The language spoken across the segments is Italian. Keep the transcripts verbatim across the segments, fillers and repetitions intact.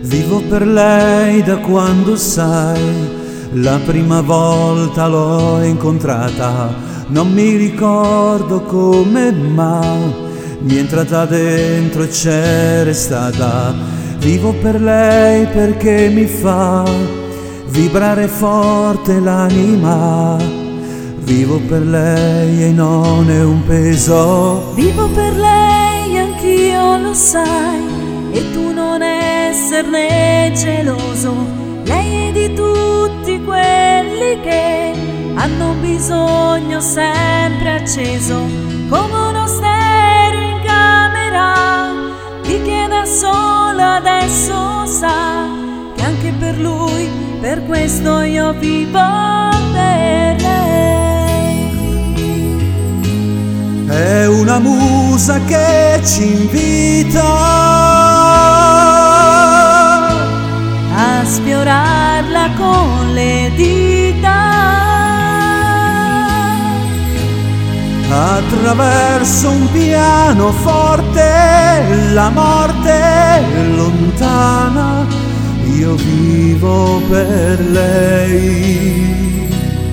Vivo per lei da quando, sai, la prima volta l'ho incontrata. Non mi ricordo come, ma mi è entrata dentro e c'è restata. Vivo per lei perché mi fa vibrare forte l'anima. Vivo per lei e non è un peso. Vivo per lei, anch'io lo sai, e tu non esserne geloso. Lei è di tutti quelli che hanno bisogno sempre acceso, come uno stereo in camera. Di chi è da solo adesso sa che anche per lui, per questo io vivo per lei. È una musa che ci invita a sfiorarla con le dita, attraverso un pianoforte. La morte è lontana, io vivo per lei.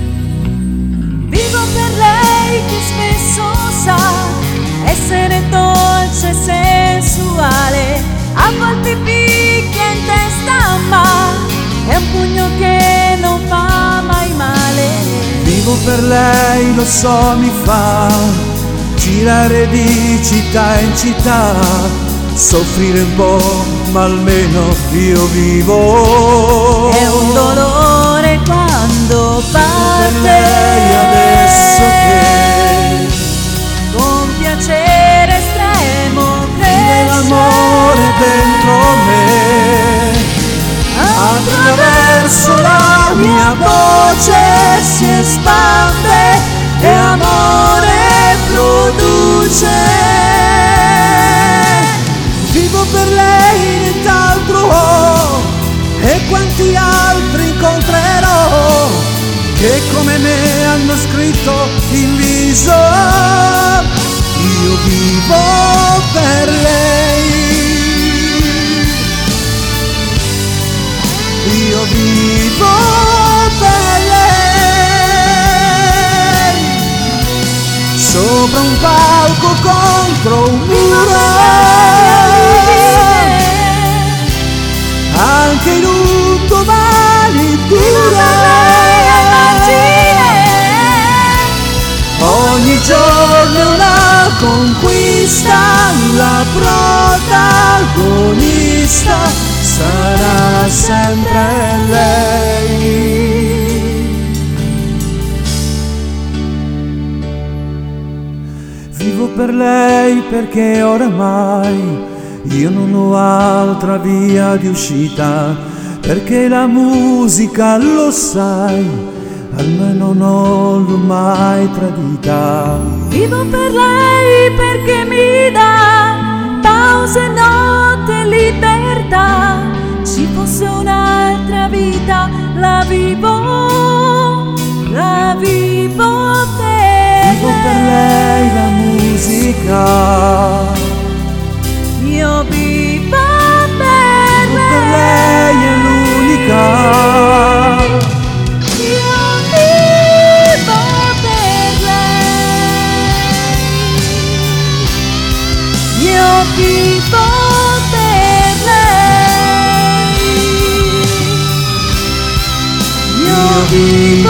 Vivo per lei che spesso sa essere dolce e sensuale, a volte picchia in testa ma è un pugno che non fa mai male. Vivo per lei, lo so, mi fa girare di città in città, soffrire un po', ma almeno io vivo. È un dolore quando parte per lei adesso che con piacere estremo cresce l'amore dentro me. Attraverso la mia voce si espande e amore produce. Vivo per lei, nient'altro ho, e quanti altri incontrerò che come me hanno scritto in viso. Io vivo per lei, io vivo per lei, sopra un palco contro un muro, anche in un domani duro. Ogni giorno è una conquista, la protagonista sarà sempre lei. Vivo per lei perché oramai io non ho altra via di uscita, perché la musica, lo sai, almeno non l'ho mai tradita. Vivo per lei perché mi dà pause, notte, libertà. Ci fosse un'altra vita, la vivo, la vivo per Vivo per lei la musica, io vivo per vivo per lei è l'unica. Io vivo per lei, io vivo per lei, io vivo